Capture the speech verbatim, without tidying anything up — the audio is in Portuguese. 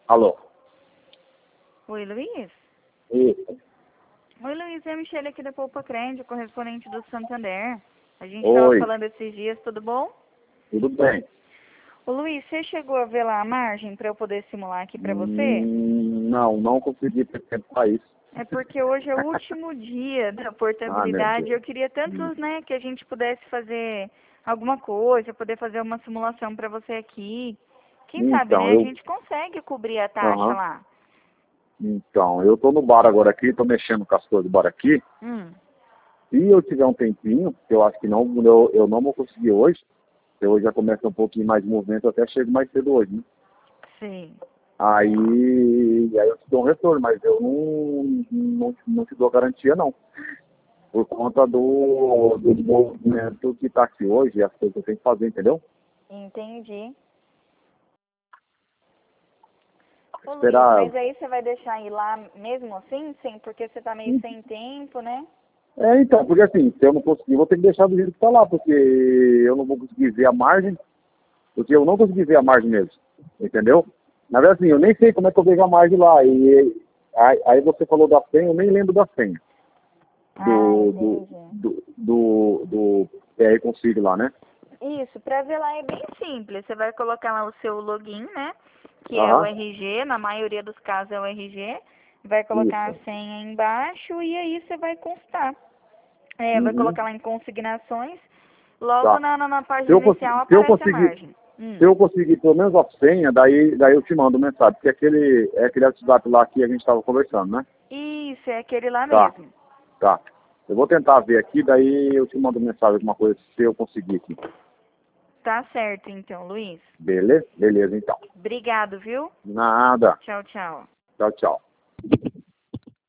Alô? Oi, Luiz? Isso. Oi, Luiz, é a Michelle aqui da Poupa Crédito, correspondente do Santander. A gente estava Oi, falando esses dias, tudo bom? tudo bem? Ô, Luiz, você chegou a ver lá a margem para eu poder simular aqui para você? Hum, não, não consegui ter tempo para isso. É porque hoje é o último dia da Ah, meu portabilidade. Deus. Eu queria tanto, Hum, né, que a gente pudesse fazer alguma coisa, poder fazer uma simulação para você aqui. Quem sabe, Então, né, a eu... gente consegue cobrir a taxa Aham. lá. Então, eu tô no bar agora aqui, tô mexendo com as coisas do bar aqui. Hum, Se eu tiver um tempinho, que eu acho que não, eu, eu não vou conseguir hoje, porque hoje já começa um pouquinho mais de movimento, eu até chego mais cedo hoje, né? sim. Aí, aí eu te dou um retorno, mas eu não, não, não te dou garantia, não. Por conta do, do movimento que tá aqui hoje, as coisas que eu tenho que fazer, entendeu? Entendi. Ô, Luiz, Esperar. mas aí você vai deixar ir lá mesmo assim, sem, porque você tá meio sem tempo, né? É, então, porque assim, se eu não conseguir, vou ter que deixar do jeito que tá lá, porque eu não vou conseguir ver a margem, porque eu não consegui ver a margem mesmo, entendeu? Na verdade, assim, eu nem sei como é que eu vejo a margem lá, e aí, aí você falou da senha, eu nem lembro da senha, Ah, do, do, entendi. do, do, do P R Consigo lá, né? Isso, pra ver lá é bem simples. Você vai colocar lá o seu login, né? Que é o Aham, R G, na maioria dos casos é o R G. Vai colocar a isso. senha embaixo e aí você vai constar. É, vai Uhum, colocar lá em consignações. Logo tá. na, na, na Se página eu, cons- inicial se eu aparece a conseguir, margem. se Hum. eu conseguir pelo menos a senha, daí, daí eu te mando mensagem, porque aquele, é aquele WhatsApp lá que a gente estava conversando, né? Isso, é aquele lá Tá. mesmo. Tá. Eu vou tentar ver aqui, daí eu te mando mensagem, alguma coisa, se eu conseguir aqui. Tá certo então, Luiz. Beleza? Beleza, então. Obrigado, viu? Nada. Tchau, tchau. Tchau, tchau.